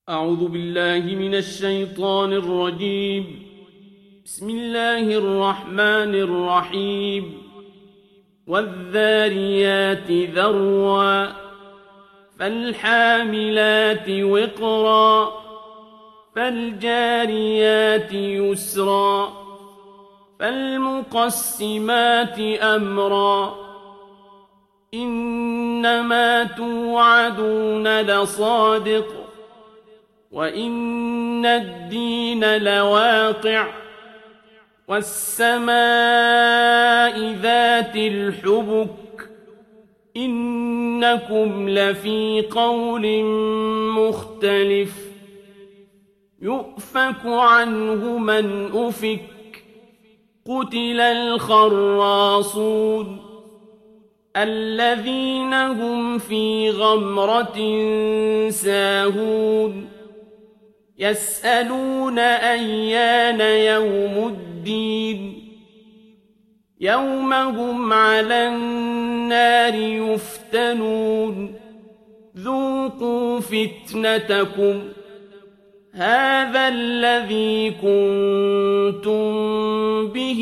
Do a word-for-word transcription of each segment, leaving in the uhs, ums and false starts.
أعوذ بالله من الشيطان الرجيم. بسم الله الرحمن الرحيم. والذاريات ذروا فالحاملات وقرا فالجاريات يسرا فالمقسمات أمرا إنما توعدون لصادق وإن الدين لواقع والسماء ذات الحبك إنكم لفي قول مختلف يؤفك عنه من أفك قتل الخراصون الذين هم في غمرة ساهون يسألون أيان يوم الدين يوم هم على النار يفتنون ذوقوا فتنتكم هذا الذي كنتم به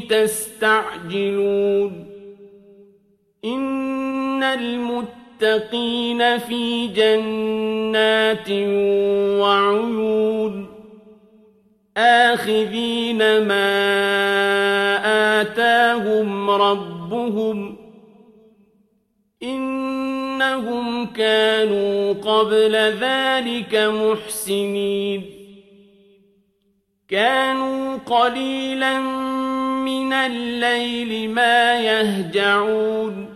تستعجلون إن المتقين في جنات وعيون آخذين ما آتاهم ربهم إنهم كانوا قبل ذلك محسنين كانوا قليلا من الليل ما يهجعون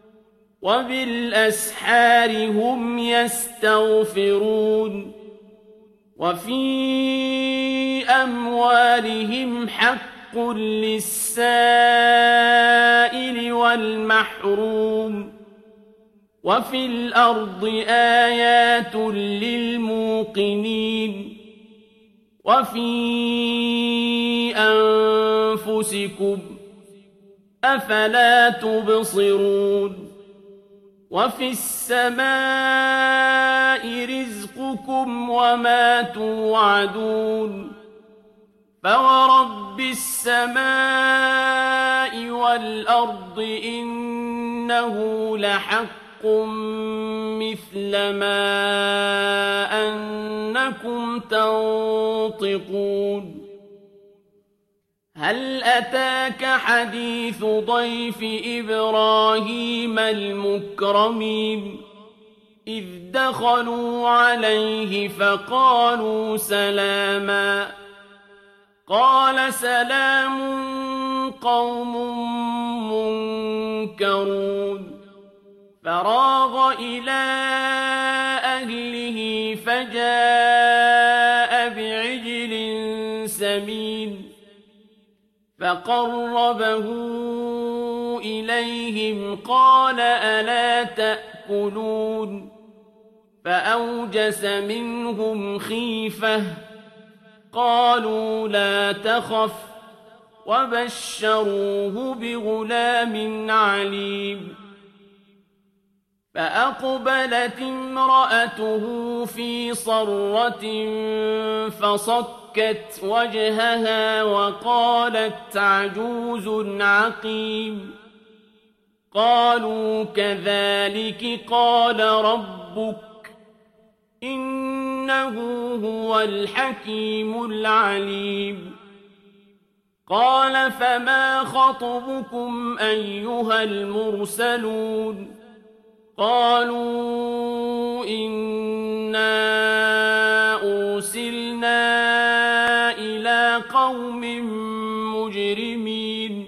وبالأسحار هم يستغفرون وفي أموالهم حق للسائل والمحروم وفي الأرض آيات للموقنين وفي أنفسكم أفلا تبصرون وفي السماء رزقكم وما توعدون فورب السماء والأرض إنه لحق مثل ما أنكم تنطقون هل أتاك حديث ضيف إبراهيم المكرمين إذ دخلوا عليه فقالوا سلاما قال سلام قوم منكرون فراغ إلى أهله فجاء بعجل سمين فقربه إليهم قال ألا تأكلون فأوجس منهم خيفة قالوا لا تخف وبشروه بغلام عليم فأقبلت امرأته في صرة فصكت وجهها وقالت عجوز عقيم قالوا كذلك قال ربك إنه هو الحكيم العليم قال فما خطبكم أيها المرسلون قالوا إنا أرسلنا إلى قوم مجرمين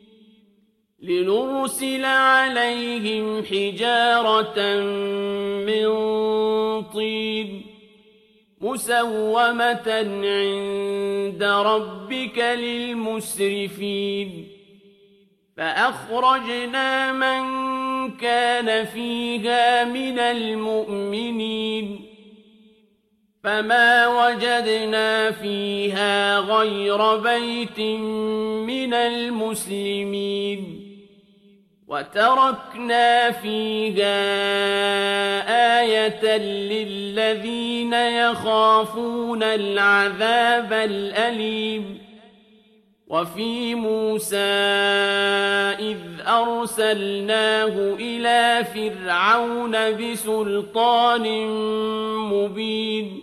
لنرسل عليهم حجارة من طين مسومة عند ربك للمسرفين فأخرجنا من كان فيها من المؤمنين فما وجدنا فيها غير بيت من المسلمين وتركنا فيها آية للذين يخافون العذاب الأليم وفي موسى إذ أرسلناه إلى فرعون بسلطان مبين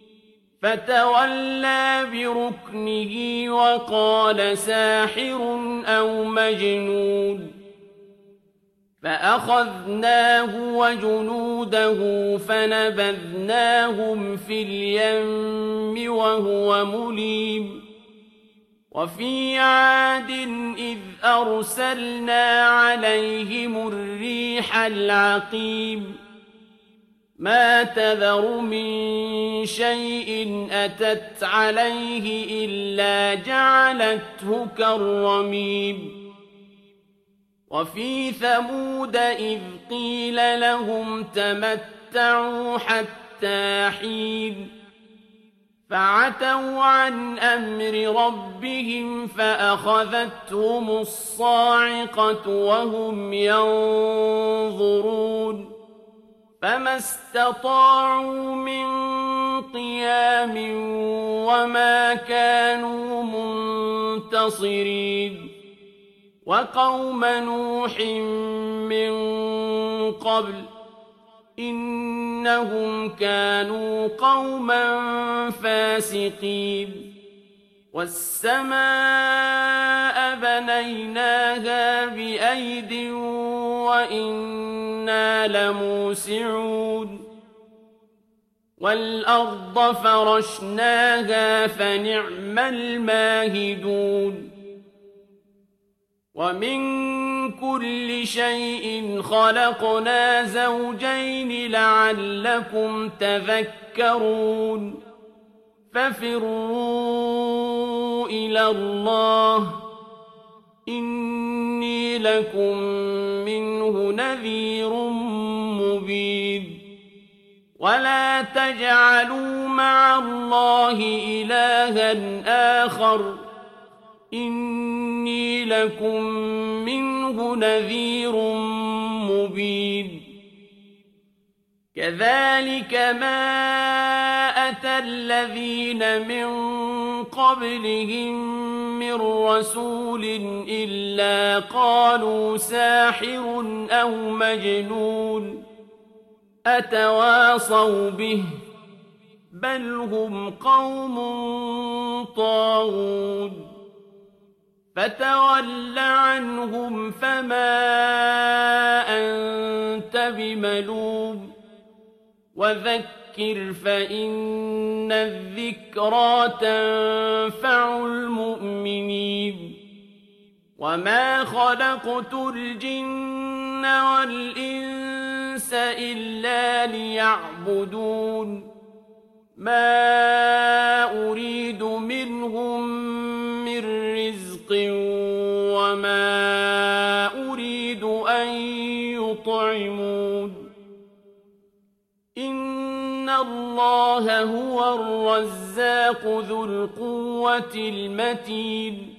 فتولى بركنه وقال ساحر أو مجنون فأخذناه وجنوده فنبذناهم في اليم وهو مليم وفي عاد إذ أرسلنا عليهم الريح العقيم ما تذر من شيء أتت عليه إلا جعلته كالرميم وفي ثمود إذ قيل لهم تمتعوا حتى حين فعتوا عن أمر ربهم فأخذتهم الصاعقة وهم ينظرون فما استطاعوا من قيام وما كانوا منتصرين وقوم نوح من قبل إنهم كانوا قوما فاسقين والسماء بنيناها بأيد وإنا لموسعون والأرض فرشناها فنعم الماهدون ومن كل شيء خلقنا زوجين لعلكم تذكرون ففروا إلى الله إني لكم منه نذير مبين ولا تجعلوا مع الله إلها آخر إني لكم منه نذير مبين كذلك ما أتى الذين من قبلهم من رسول إلا قالوا ساحر أو مجنون أتواصوا به بل هم قوم طاغون فتول عنهم فما أنت بملوم وذكر فإن الذكرى تنفع المؤمنين وما خلقت الجن والإنس إلا ليعبدون ما أريد منهم من رزق وما أريد أن يطعمون إن الله هو الرزاق ذو القوة المتين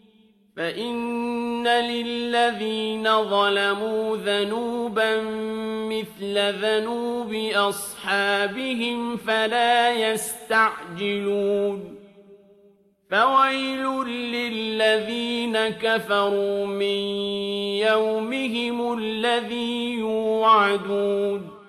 فإن للذين ظلموا ذنوبا مثل ذنوب أصحابهم فلا يستعجلون فويل للذين كفروا من يومهم الذي يوعدون